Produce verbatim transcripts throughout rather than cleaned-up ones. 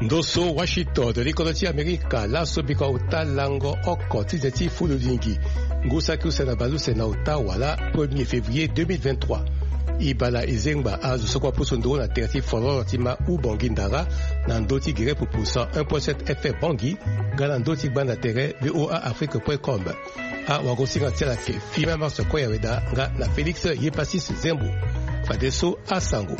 Ndoso Washington de l'Économie America la sobika uta lango oko tizeti fuludingi ngusa kusena baluse na uta wala premier février deux mille vingt-trois ibala ezengba azu sokwa pusundo na terti folo tima u bongi ndara na ndoti gire pupusa un virgule sept F M bongi gana ndoti banda tere voa afrique point com a wagosinga tsela ke fima marso koya weda nga na Felix Yepasis Zembo fadeso asango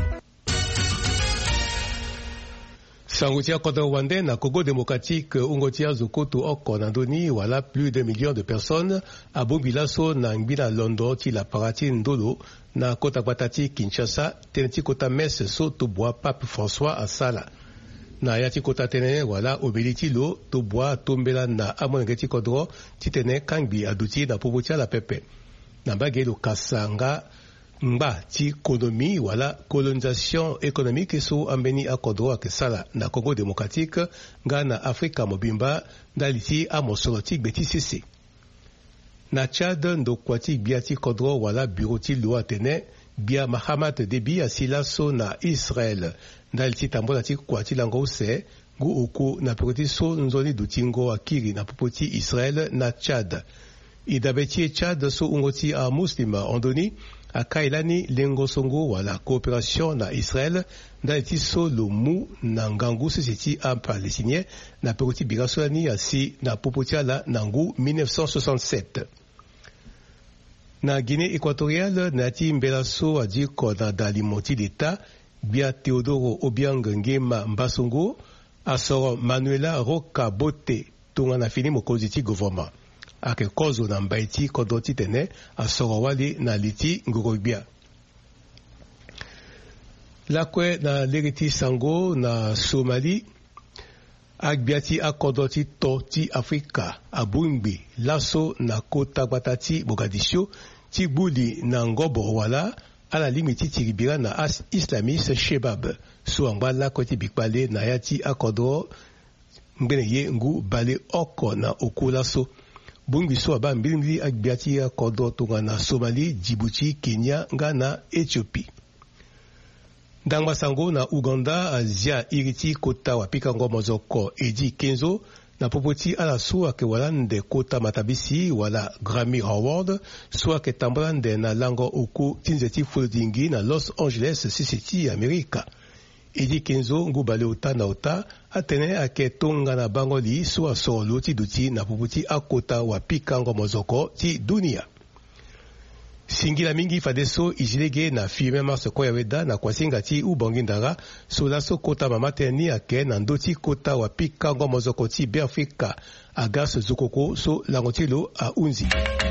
Sangotia Kodo Wande na Congo démocratique Ungotia Zokoto Oko Nandoni wala plus de millions de personnes à Bombilaso na Ngbina Londo ti la Parati Ndolo na Kota Batati Kinshasa teneti Kota Messe so to bois Pape François Asala na yati Kota Tenene wala Obeliti lo to bois tombela na Amonegeti Kodro ti tene Kangbi aduti na Popotia la Pepe na Bagelo Kasanga Mba ti économie wala colonisation économique so ambeni akodro akesala na Congo démocratique nga na Afrika mobimba daliti amosolotique betisisi na Tchad ndokwati biati kodro wala bureau ti loi tene bia Mahamat Debi asila so na Israël daliti tambola ti kwati lango se gu oku na proti so nzoni dutingo akiri na popoti Israël na Tchad idabeti Tchad so ungoti a muslima ondoni a Kailani Lengosongo wala coopération na Israël daliti so lo mu na ngangu sisiti a palestinien na pekoti birasolani asi na popotiala nangu mille neuf cent soixante-sept. Na Guinée équatoriale nati mbela so adi kona dalimoti d'État bia Teodoro Obiang Nguema Mbasongo asoro Manuela Roca Bote tonga na fini mokonzi ti gouvernement ake kozo na mbaiti kodoti tene asoro wali na liti ngorobia lakwe na leriti sango na Somali agbiati akodoti to ti Afrika abungbi laso na kota batati Mogadiscio ti buli na ngobo wala ala limiti tiribira na as islamiste Shebab so angba lakwe ti bikpale na yati akodo mbene ye ngu bale oko na okulaso bungi so aba mbilimbi agbiati ya kodo tonga na Somali, Djibouti, Kenya, Ghana, Ethiopie. Ndangba sango na Uganda azia iriti kota wapika ngomo zoko Edi Kenzo na popoti ala suwa ke walande kota matabisi wala Grammy Award suwa ke tambalande na lango oku tinzeti foldingi na Los Angeles City, Amerika. Edi Kenzo ngubale uta na uta atene ake tonga na bangoli suwa solo ti duti na puputi akota wa pika ngomozoko ti dunia. Singila mingi fadeso ijilege na firme marso koya weda na kwasinga ti ubongi ndara sola so kota mamateni ake na ndoti kota wa pika ngomozoko ti Beafrika agas zokoko so langotilo a unzi.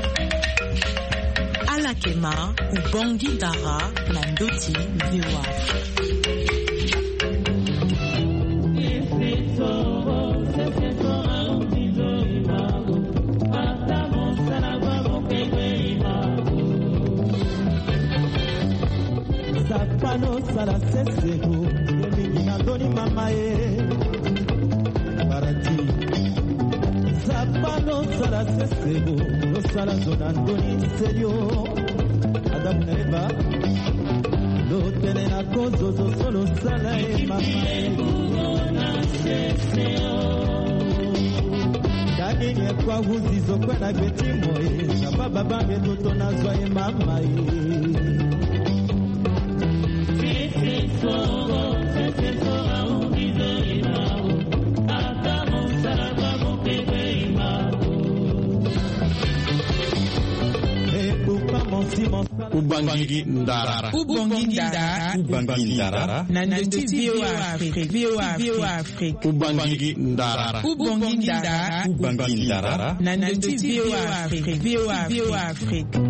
Alakema ubongi ndara na ndoti viwa. Sapano sala sesego yemingi nandoni mamae barati Sapano sala sesego no sala zonandoni serio Adam neba lo tene na kozo zo solo sala e mamae na seseo Dani nye kwa uzizo kwena betimo e Sababa bambe toto na zwa e mamae Ubangiri ndara Ubongi ndara Ubangiri ndara Nandoti viwa Afrique Viwa Afrique Ubangiri ndara Ubongi ndara Ubangiri ndara Nandoti viwa Afrique Viwa Afrique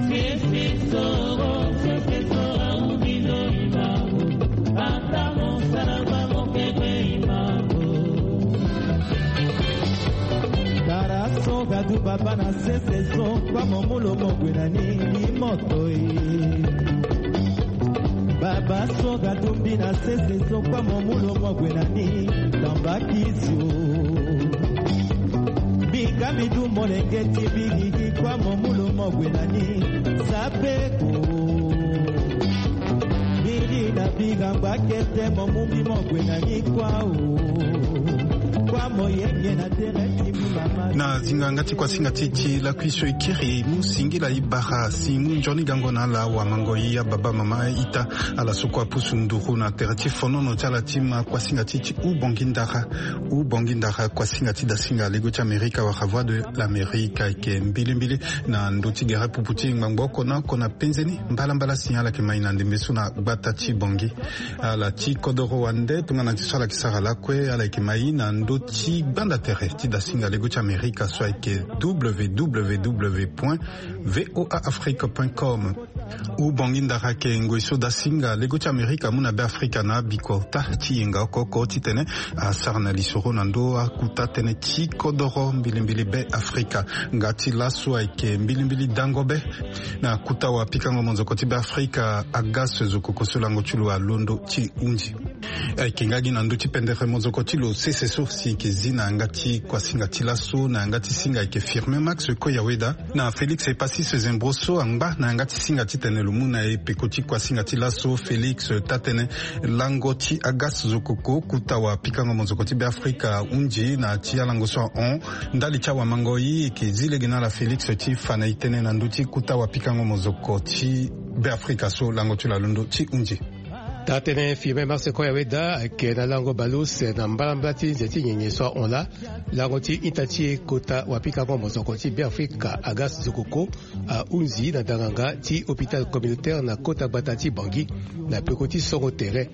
Gadu baba na sese so kwa momulo mogwena ni moto e Baba so gadu mbi na sese so kwa momulo mogwena ni tambakizyo Biga midu molengeti bigigi kwa momulo mogwena ni Sapeko Bigi na Biga bakete momumbi mokwenga nikwao. Na zingangati kwa singatichi la kwisho ikiri musingila ibaha si munjoni gangona la wa mangoi ya baba mama ita ala sokwa pusu nduru na terati fonono tala tima kwa singatichi u bongindara u bongindara kwa singati da singa lego cha Amerika wa voix de l'Amérique ike mbili mbili na ndoti gere puputi ngamboko na kona penzeni mbala mbala sinyala ke maina ndembesu na batachi bongi ala chi kodoro wande tungana tisala kisara la kwe ala ke maina ndo ti banda terre ti da singa lego cha Amerika so ike w w w point voa afrique point com u bongindara ke ngoiso da singa lego cha Amerika muna be Afrika na biko ta ti nga koko ti tene a sarna lisoro na ndo akuta tene ti kodoro mbilimbili be Afrika ngati laso ike mbilimbili dangobe na kuta wa pikango monzoko ti be Afrika agas zoko solango chulu a londo ti unji ike ngagi na ndo ti pendere monzoko ti lo seseso si ke zina ngati kwa singa ti laso na ngati singa ike firme max ko yaweda na Felix e pasi se zembroso angba na ngati singa ti tene lo muna e pekoti kwa singa ti laso Felix tatene lango ti agas zokoko kuta wa pikango monzoko ti be Afrika unji na ti alango so on ndali cha wa mangoi ke zile gina la Felix ti fana itene na nduti kuta wa pikango monzoko ti be Afrika so lango ti la londo ti unji tatene firme marse ko yaweda ke na lango balus na mbalamba ti nzeti nyenye so on la lango ti itati kota wa pikango monzoko ti be Afrika agas zokoko a unzi na danganga ti hôpital communautaire na kota batati bangi na pekoti songo terre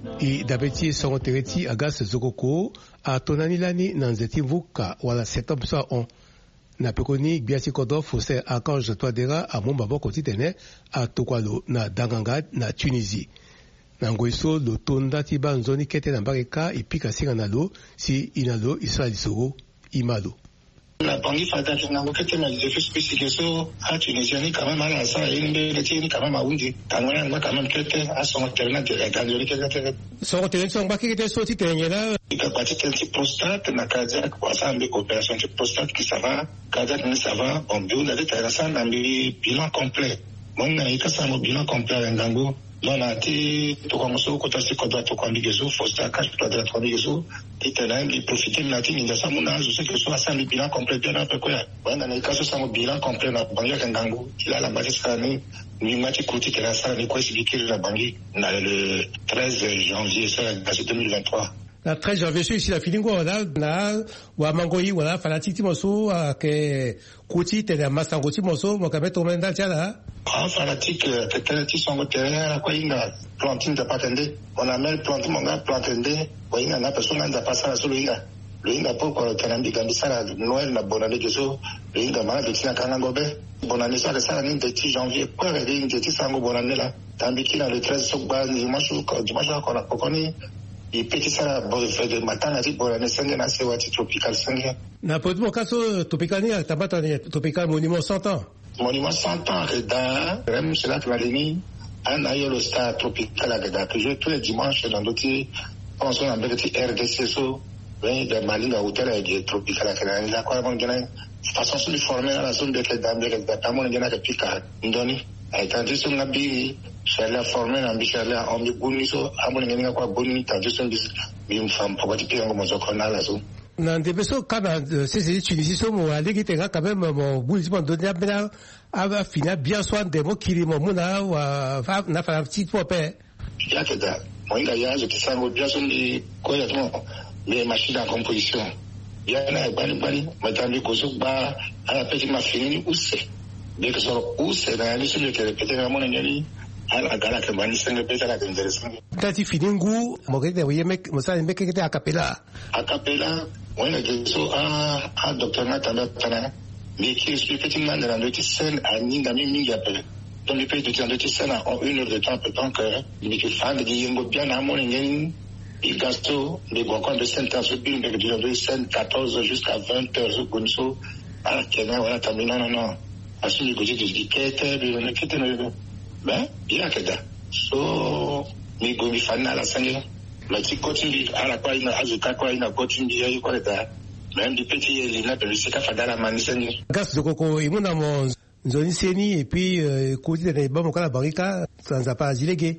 i dabeti songo terre ti agas zokoko a tonani lani na nzeti mvuka wala septembre so on na pekoni biasi kodo fose archange toadera a momba boko ti tene a tokwalo na danganga na Tunisie na ngoiso lo tonda ti ba nzoni kete na mbareka ipika singa na lo si inalo isra lisoro imalo la bangi fata ki nango kete na les effets spécifiques so a Tunisiani quand même ala sa inde le ti quand même a undi tangana ma quand même kete a son terrain de la galerie kete son terrain son ba kete so ti tenyela ika pati ti prostate na cardiaque kwa sa mbi opération ti prostate qui ça va cardiaque ni ça va on bio na te sa na mbi bilan complet mon na ika sa mo bilan complet ngango lona ti to ko so ko ta si ko to ko mbi gezo fosta ka to da to mbi gezo ti tena ngi profiter na ti ngi sa mo na je sais que so sa mbi bilan complet bien après quoi wana na ika so sa mo bilan complet na bangi ka ngango ila la bati sa ni ni mati kuti ke la sa ni ko expliquer la bangi na le treize janvier ça deux mille vingt-trois la treize janvier ici la filingo wala na wa mangoi wala fanati ti moso ke kuti te na masango ti moso mo ka beto menda tiala en fanatique peut-être ti songo terrain kwa inga plantine de patende on a même planté mon gars plantende kwa inga na personne n'a pas ça solo inga le inga po ko kanambi gambisa na Noël na bonane geso le inga mala de tina kanga gobe bonane ça ça ni de ti janvier kwa le inga ti sango bonane la tambiki na le treize sokba dimanche dimanche ko na kokoni et petit ça bon fait de matin na ti bonane senge na sewa ti tropical senge na podmo kaso tropical ni tabata ni tropical monument cent ans monument cent ans Reda, même c'est là que Malini, un aïe star tropical à Reda, que je tous les dimanches dans d'autres, on se rend avec R D C S O, de Malini à hôtel et tropical à Reda, il a quoi avant de gagner, façon sur le formé dans la zone de Reda, de Reda, pas moins de gagner avec Picard, Ndoni, a été en sur la bille, Charles formé dans Bichelle, on dit Boniso, à moins de gagner quoi Boni, t'as juste une femme, pour que tu aies un moment qu'on a la zone. na ndebeso kana sisi Tunisie so mo alegi tenga quand même mo bulisi mo donia bena ava fina bien soin de mo kilimo muna wa na fa petit popé ya keda mo inga ya je kisango bien soin di ko ya mo les machines en composition ya na bani bani matambi ko so ba ala petit machine use de que so use na ni sulu ke répéter na mo nyani ala gala ke bani senga pesa la intéressant tati finingu mo ke de yeme mo sa mbe ke te a capella a capella on a dit so a a docteur Nathan Tana mais qui explique petit man dans le scène à ninga mingi appelle dans le pays de dans le scène en une heure de temps peut tant que mais que fan de yengo bien à mon ngeni il gasto les bons de cinq ans sur une de scène quatorze jusqu'à vingt heures au Gonso à Kenya on a terminé non non à ce niveau de disquette de ne quitter le ben il y a que ça so mi gomi fan à la scène la ti continue à la quoi ina azuka quoi ina continue ya quoi da même du petit il n'a pas le sika fadala manisani gas zokoko imuna mo nzoni seni et puis côté de ba mo kala barika sans pas dilégué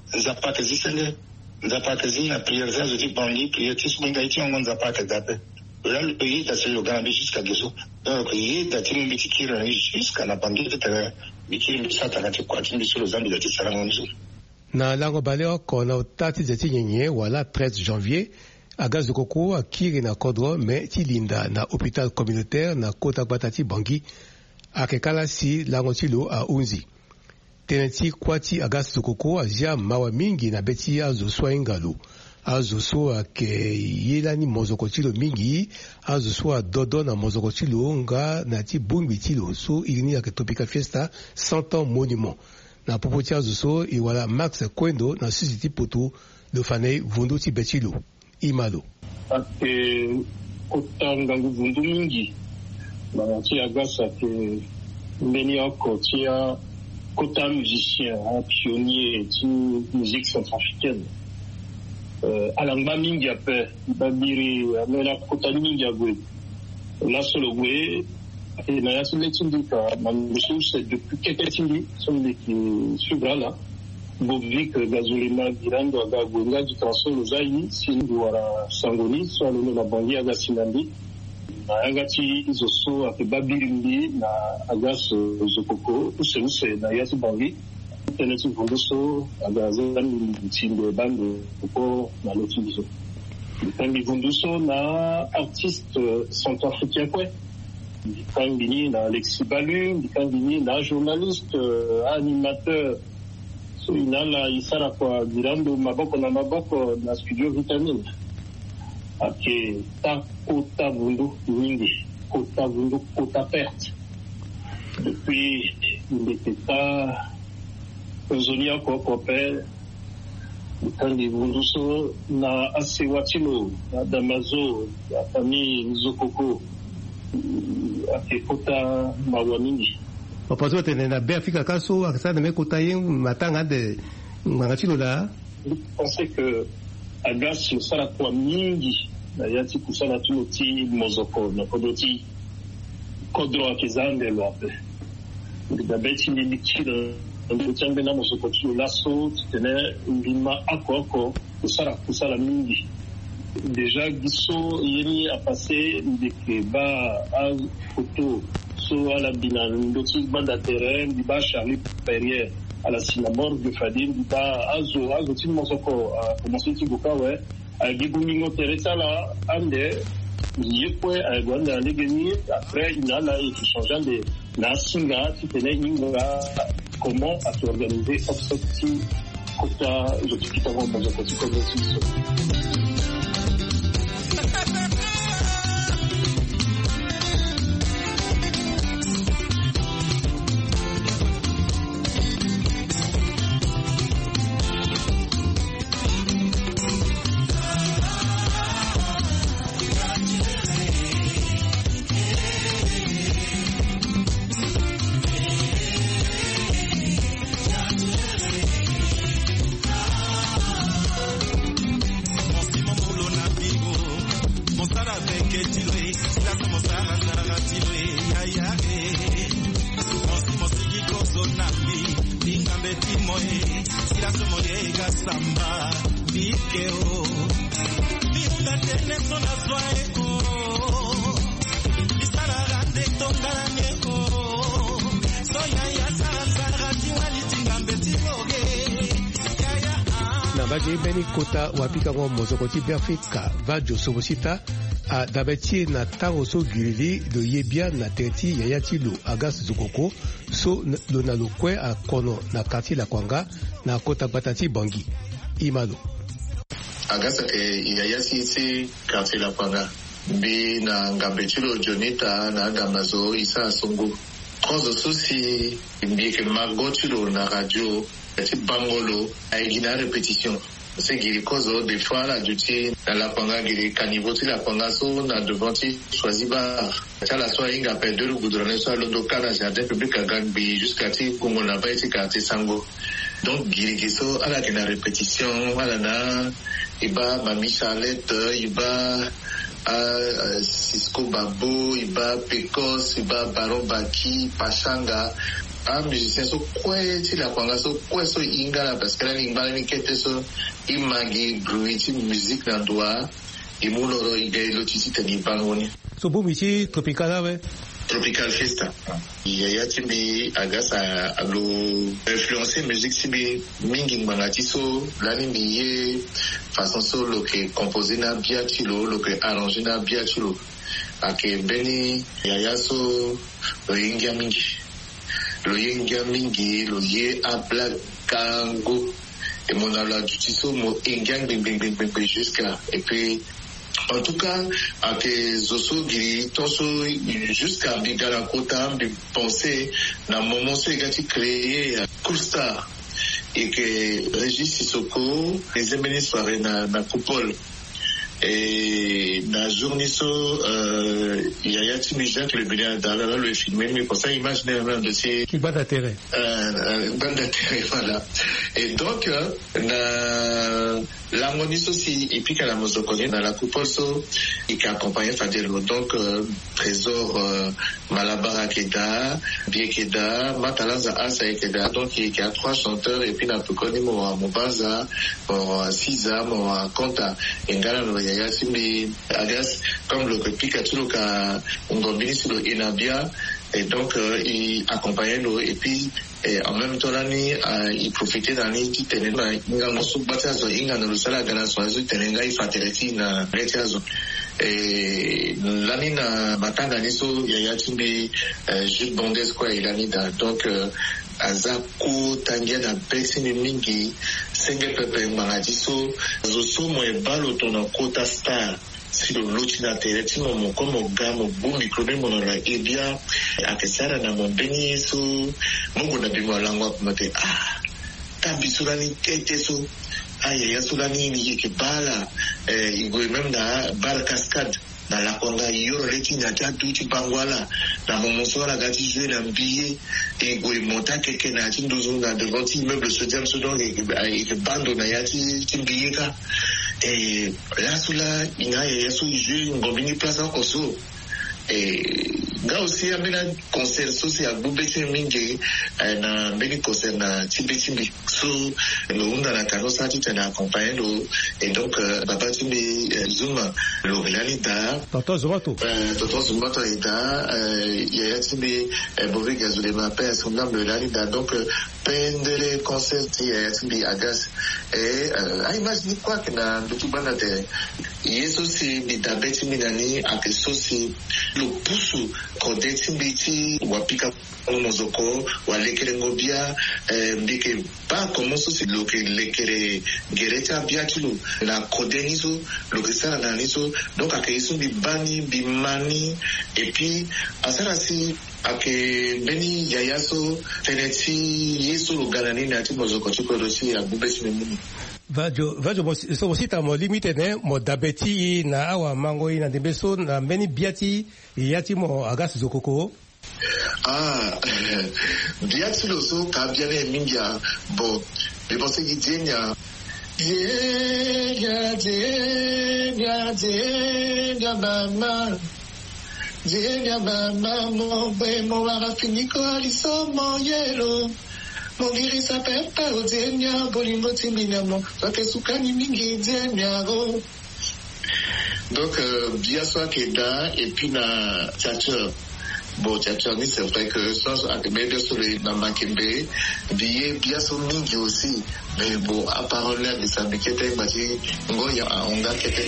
zapaka zisele zapaka zina prière za zoti bandi prière tisu benga iti on zapaka zape là le pays ta c'est le grand jusqu'à Gesso donc il ta tinu bitikira jusqu'à la bandi ta bikiri bisata kati kwa tinu sur les zambi de Tissarangonzo na lango baleo kona utati zeti nyenye wala treize janvier agaz de coco akiri na kodro me tilinda na hôpital communautaire na kota batati bangi akekala si lango tilo a unzi teneti kwati agaz de coco azia mawa mingi na beti azo swaingalo azo so ake yelani mozoko tilo mingi azo so dodo na mozoko tilo nga na ti bumbi tilo so ilini ake topika fiesta cent ans monument na popoti azo so iwala Max Kwendo na susiti poto de fanei vundu ti betilo imalo ake kotanga vundu mingi na ti agasa ke mbeni oko ti a kota musicien un pionnier ti musique centrafricaine euh, alangba mingi ape babiri amena kota mingi agwe la solo gwe et na yasu le tindika mambusu c'est depuis quelques tindi sont les qui suivra là bovik gazolina girando aga gwenga du transol zayi sindi wara sangoni so le na bangi aga sinandi na agati izoso ake babiri na agas zokoko ususe na yasu bangi teneti vunduso aga zani tinde bande ko na lotizo tangi vunduso na artiste centrafricain quoi Dikangini na Alexis Balu, Dikangini na journaliste, euh, animateur, so inala isara kwa girando maboko na maboko na studio vitamine. Ake ta kota vundu mingi, kota vundu kota perte. Depuis il était pas Zonia Kokopel, Dikangi vundu so na Asewatilo, na Damazo, la famille Zokoko. akekota mawa mingi wapazo tene na Afrika kaso akasana me kota yin matanga de ngachilo la pensais que agas sala kwa mingi na yati kusala tuloti mozoko na kodoti kodro akizande loape da beti ni mikilo ndo tsambe na mozoko tu laso tene ngima akoko kusala kusala mingi. Déjà Gisso yeni a passé de que ba a photo so à la bina ndoti banda terrain di ba Charlie Perrier à la synagogue de Fadim di ba azo azo ti mosoko a commencé ti boka ouais a gibumingo teresa la ande yekwe a gwanda legeni après il a là et changeant de na singa ti tene inga comment à s'organiser obsecti kota je te quitte avant mosoko ti comme ça. beni kota wapika ngo mozokoti Afrika va josobosita a dabeti na tango so gilili do yebia na teti ya yatilo agas zokoko so lo na lokwe a kono na kati la kwanga na kota batati bangi imalo agasa ke ya yasi ti kati la kwanga bi na ngambetilo jonita na gamazo isa songo kozo susi bi ke magotilo na radio ti bangolo a igina répétition c'est qu'il cause des fois la duty dans la panga qui canivoti la panga so na devanti choisi bar ça la soirée inga pe de le goudronner soit le local jardin public à Gangbi jusqu'à ti comme on a pas été quartier Sango donc girigiso à la na répétition voilà na iba mami Charlotte iba à Cisco Babo iba Pecos iba Baron Baki Pachanga un musicien so quoi tu la kwanga so quoi so ingala parce que la lingala ni kete so imagi bruit musique dans doigt et mouloro igay lotisi tani bangoni so bu michi tropical ouais Tropical Festa. Il y a timbi agasa aglo influencer musique timbi mingi mangati so lani miye façon so lo que composer na bien chilo lo que arranger na bien chilo ake beni yaya so lo yingia mingi lo yingia mingi lo ye abla kango et mon ala du tiso mo ingang bing bing bing bing jusqu'à et puis en tout cas, à que Zoso Giri, Toso, jusqu'à Bigala Kota, de penser, dans le moment où il a créé Cool Star, et que Régis Sissoko, les émenis soirées dans la coupole. Et dans la journée, il y a un Timija qui est venu à Dalala le filmer, mais pour ça, imaginez un dossier. Qui bat d'intérêt. Euh, ban d'intérêt, voilà. Et donc, euh, l'harmonie aussi, et puis qu'à la Mosokone, dans la coupole, il a accompagné Fadelo. Donc, euh, Trésor, euh, Malabara Keda, Biekeda, Matalanza Asa Keda. Donc, il y a trois chanteurs, et puis, Napukoni, Moa Mobaza, Moa Siza, Moa Konta, Ngala, Yaya Simbi, Agas, comme le Pikachu, le Ngombini, sur le Inabia. Et donc, euh, il accompagnait nous, et puis, et en même temps, là, euh, il profitait d'un lit qui tenait, il a mosu batazo, il a nous sala gana soazu, tenait, il fatereti, na, retiazo. Et l'année na matanga niso, yaya timbi, Jules Bondes, quoi, il a mis dans, donc, euh, Azako, Tangia, na Bexi, Mingi, Senge Pepe, Maradiso, Zoso, mo e balo, ton kota star. Si le loti na tereti mo mo comme gamo bu micro mo na e bien akesara na mo beni so mo na bimo langwa kumate ah tabisura ni tete so aya ya sura ni ni ke bala eh igo même na bar cascade na la konga yoro leti na tatu ti bangwala na mo sora gati jouer na billet et go monta keke na ti ndozo na devant immeuble so jam so donc e bando na ya ti ti billet ka. Et là, sous là, il y a un jeu, on va place en Kosovo. Et là aussi, il y a un concert, c'est à Boubeti Mingi, un mini concert à Tibeti. So, le monde dans la carrosse a dit qu'on a accompagné, et donc, Baba Timbi Zuma, le Réalida. Tonton Zumato. Tonton Zumato Ida, il y a Timbi Bové Gazulema, père, son nom, le Réalida. Donc, pendele concert, il y a Timbi Agas. Et, à imaginer quoi que dans le tout banate, il y a aussi des tablettes Minani, à que ceci, le pousse, quand des Timbiti, ou à Pika, ou Mozoko, ou à Lekerengobia, mbike pas comment ça c'est le que lekere gereta biatulu la kodeniso le que ça na niso donc à que sont bi bani bi mani et puis à ça si à que beni yayaso teneti yeso le galani na ti Mozoko tu peux aussi à Boubesi Memuni. Vajo vajo so aussi ta mo limite ne mo dabeti na awa mango ina de beso na beni biati yati mo agas zokoko. Ah, bien sûr, aussi, quand bien les mingia, bon, mais pensez qu'il dit, il y a, il y a, il y a, il y a, maman, il y a, maman, mon bé, mon ara fini, quoi, ils sont mon yellow, mon guéri s'appelle pas au dénia, bolimbo timinamo, ça fait soukani mingi, déniaro. Donc, bien sûr, qu'il y a, et puis, na, tchatcher. Bon, Tchatchani, c'est vrai que sans bien sûr les Namakembe, bien bien sûr Mingi aussi, mais bon, à parole là de sa biquette, il m'a dit, ngo ya on a qu'était.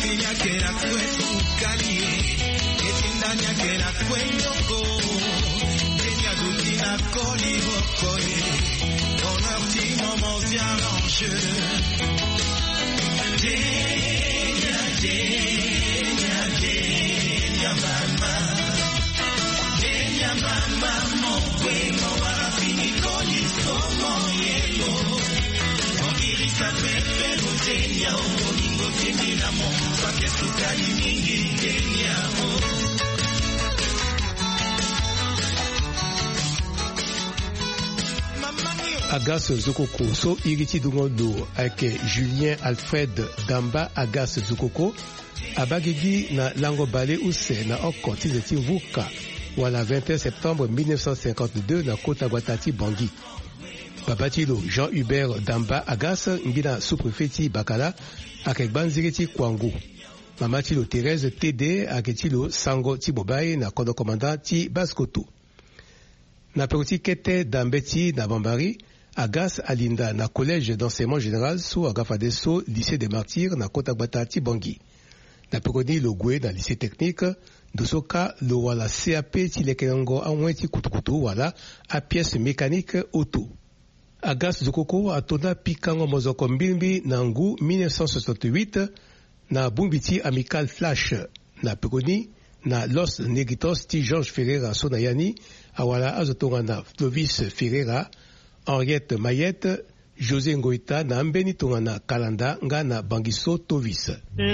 Agas Zokoko so iriti dungondo ake Julien Alfred Damba Agas Zokoko abagigi na lango bale use na oko tizeti vuka wala vingt et un septembre mille neuf cent cinquante-deux na kota Guatati Bangui. Babatilo Jean-Hubert Damba Agas ngina sous-préfet Bakala ake banziriti Kwangu. Mamatilo Thérèse Tédé aketilo Sango Tibobaye na kodo commandant ti Baskoto. Na peroti kete Dambeti na Bambari Agas alinda na collège d'enseignement général sous Agafadeso lycée des martyrs na kota Guatati Bangui. Na peroni logwe na lycée technique dosoka lo wala C A P ti lekenango amweti kutukutu wala a pièce mécanique auto. Agas Zokoko atona pikango mozoko mbimbi na ngu mille neuf cent soixante-huit na bumbiti amical flash na peroni na Los Negritos ti Georges Ferreira Sonayani awala azotonga na Clovis Ferreira, Henriette Mayette, José Ngoïta na mbeni tonga na Kalanda nga na Bangiso Tovis.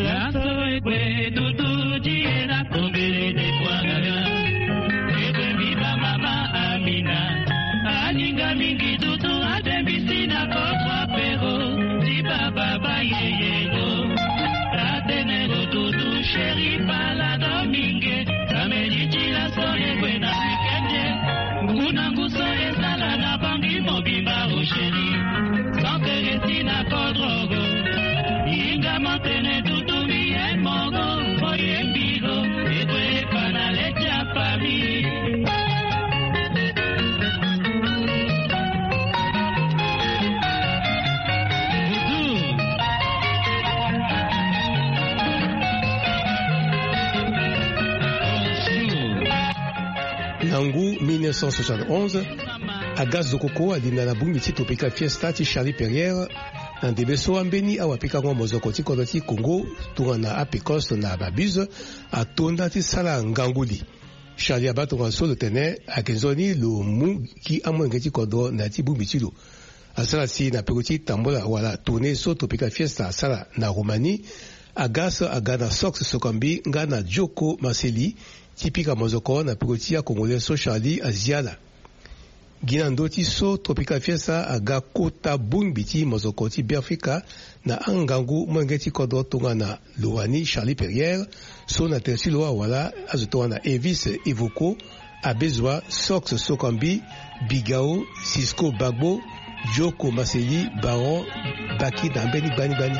Nangu mille neuf cent soixante et onze, Agas Zokoko alinda na bumbiti topika fiesta ti Charlie Perrière na debeso ambeni awapika ngo mozoko ti kodo ti Congo tunga na apikos na babuse atonda ti sala nganguli. Charlie abatonga so le tene akenzoni lo mu ki amwenge ti kodo na ti bumbiti lo. Asala si na peroti tambola wala tourne so topika fiesta asala na Roumanie. Agas agana Sox Sokambi nga na Joko Marceli tipika mozoko na peroti ya Congolais so Charlie Aziala. Ginando ti so Tropical Fiesta aga kota bumbiti mozoko ti Biafrika na angangu mwenge ti kodo tonga na Loani Charlie Perrière so na tersi loa wala azotonga na Evis Evoko Abezwa Sox Sokambi Bigao Cisco Bagbo Joko Maseli Baron Baki na mbeni bani bani.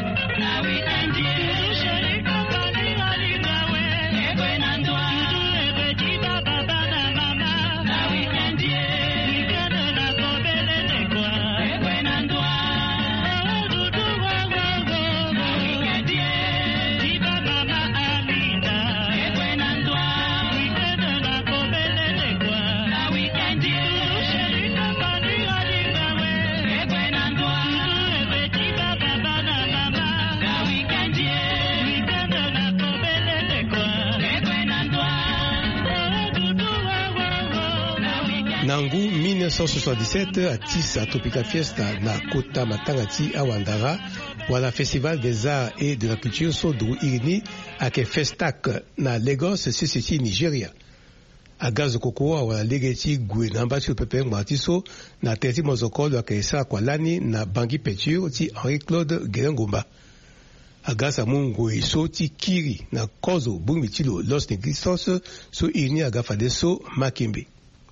Nangu mille neuf cent soixante-dix-sept atis a Tropical Fiesta na kota matangati awandara wala Festival des Arts et de la Culture Sodou Irini ake Festac na Lagos City Nigeria. Agas Zokoko wala legeti gwe namba ti pepe mwatiso na terti mozokolo ake sa kwa lani na Bangui Peinture ti Henri-Claude Gerengomba. Agas amungwe so ti kiri na kozo bumitilo Los Negritos so Irini agafadeso Makembe.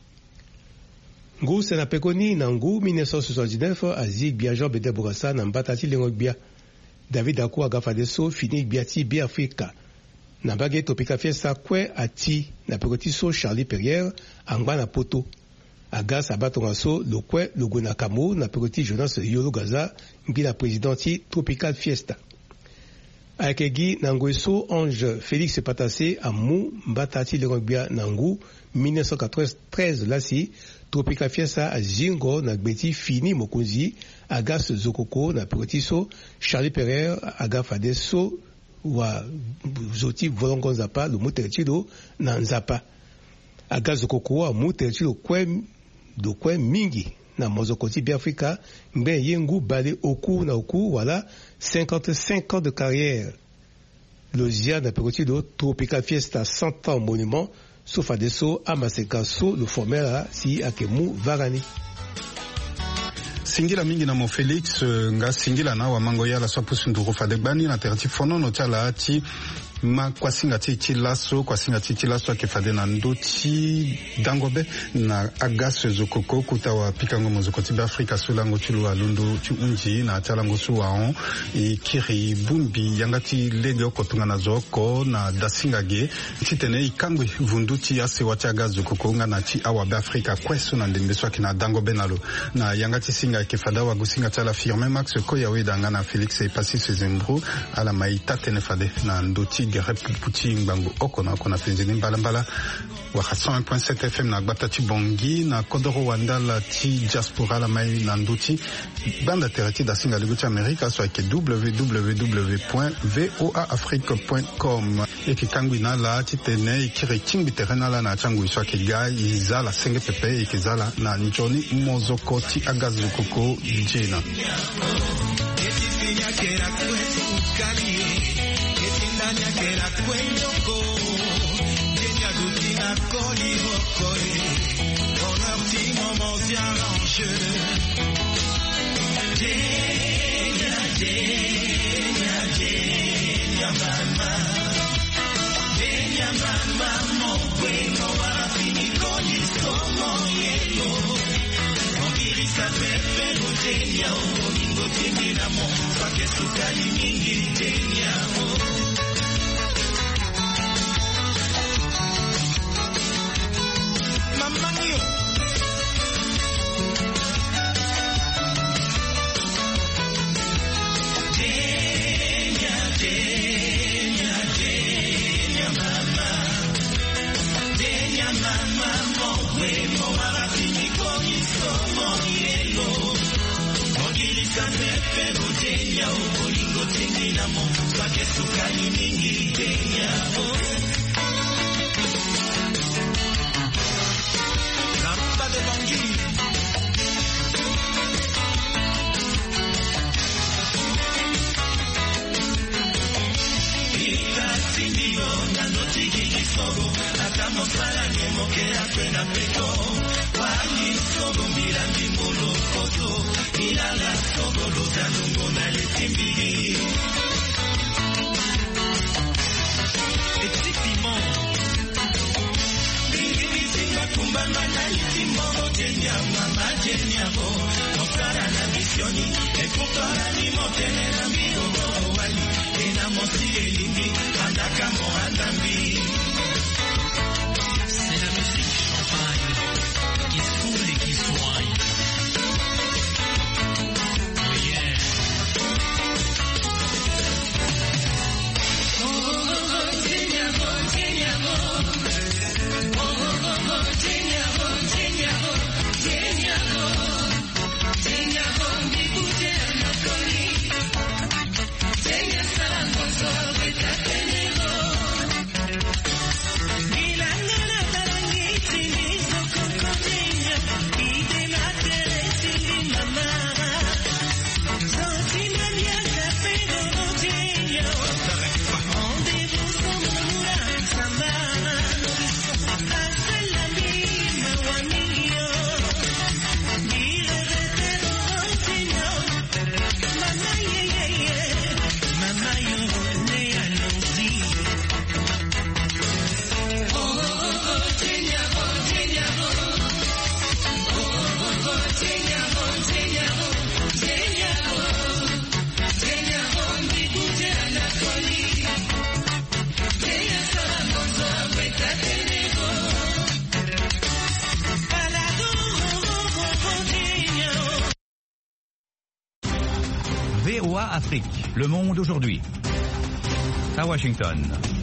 Ngu sena pekoni na ngu mille neuf cent soixante-dix-neuf azik bia Jean Bede Bourassa na mbatati lengo bia. David Akou agafadeso fini biati bia Afrika. Na bage Tropical Fiesta kwe ati na pekoti so Charlie Perrière angba na poto. Agas abatonga so lo kwe lo gwe Kamo na pekoti Jonas Yolo Gaza mbi la présidenti Tropical Fiesta. Akegi Nangueso Ange Félix Patassé Amou Batati Lerogbia Nangu mille neuf cent quatre-vingt-treize Lassi Tropica Fiesta à Zingo Nagbeti Fini Mokunzi Agas Zokoko na Perotiso Charlie Pereira Aga Fadeso wa Zoti Volongon Zapa le Mutertido na Nzapa Aga Zokoko a Mutertido Kwem do Kwem Mingi na Mozokoti Biafrika Mbe Yengu Bale Oku na Oku voilà cinquante-cinq ans de carrière. Le Zia na Perotido Tropica Fiesta cent ans monument sauf à Deso Amaseka So le formel si Akemu Varani. Singila mingi na mo Felix nga singila na wa mango ya la swapusu nduru fadebani na terati fono no tala ati ma kwa singa titi laso kwa singa titi laso akifade na ndoti dangobe na agas zokoko kutawa pikango mozokoti Afrika sulango chulu alundu chiunji na talango suwaon e kiri bumbi yangati lege okotunga na zoko na dasingage titene ikangwe vunduti ase wati agas zokoko nga na chi awabe Afrika kwesu na ndembeso akina dangobe nalo na yangati singa akifada wa gusinga tala firme max koya wedanga na Felix e pasi sezembru ala maita tenefade na ndoti Puti Mbangu oko na kona penzini mbala mbala wa cent un point sept F M na Batati Bongi na Kodoro Wandala ti diaspora la mai na nduti banda terati da singa luguti Amerika so ke w w w point voa afrique point com e ki kangwi na la ti tene ki reking biterena la na changu so ke ga izala senge pepe e ki zala na njoni mozoko ti agazu koko jena que la cuello con Kenya Dutina Koli Hokoi on a petit moment bien range Kenya Kenya Kenya mama Kenya mama mon bueno para fini con como hielo Ogiri sabe pero Kenya domingo Kenya mo pa que su cali mingi Kenya V O A Afrique, le monde aujourd'hui. à Washington.